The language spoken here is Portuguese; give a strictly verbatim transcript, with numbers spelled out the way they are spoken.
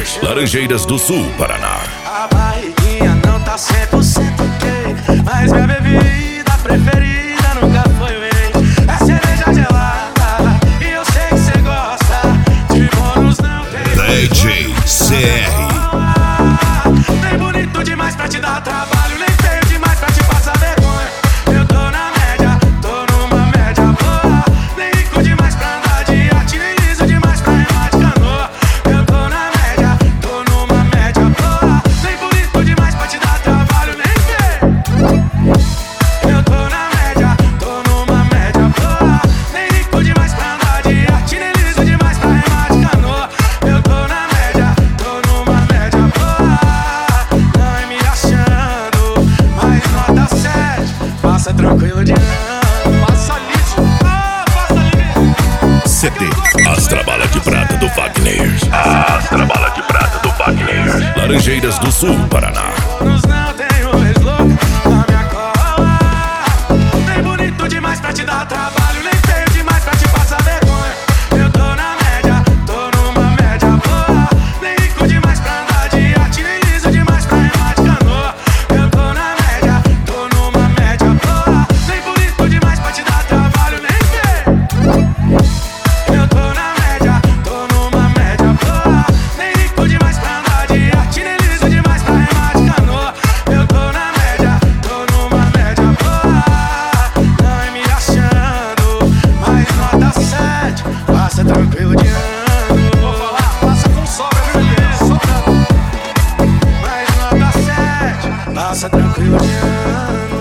Wagner, Laranjeiras do Sul, Paraná. A barriguinha não tá cem por cento ok, mas minha bebida preferida nunca foi whey. É cerveja gelada e eu sei que cê gosta. De bônus não tem D J C R. Nem bonito demais pra te dar trabalho, nem feio demais pra te passar vergonha. Eu tô na média, tô numa média boa. Nem rico demais pra andar de iate, nem liso demais pra remar de canoa. Eu tô na média, tô numa média boa. Nem bonito demais pra te dar trabalho, nem feio. Eu tô na média, tô numa média boa. Nem rico demais pra andar de iate, nem liso demais pra remar de canoa. Eu tô na média, tô numa média boa. Não me achando, mas nota sete. Passa tranquilo de ano, passa liso, ah, passa liso. C D Astra Bala de Prata do Wagner. Astra Bala de Prata do Wagner. Laranjeiras do Sul, Paraná. Bônus não tenho vez louca na minha cola. Nem bonito demais pra te dar trabalho, nem feio demais pra te passar vergonha. Eu tô na média, tô numa média boa. Nem rico demais pra andar de iate, nem liso demais pra remar de canoa. Eu tô na média, tô numa média boa. Nem bonito demais pra te dar trabalho, nem feio. Eu tô na média, tô numa média boa. Nem rico demais pra andar de iate, nem liso demais pra remar de canoa. Eu tô na média, tô numa média boa. Não me achando, mas nota sete. Passa tranquilo de ano. Vou falar, passa com sobra, viu, sobra. Mas nota sete. Passa tranquilo de ano.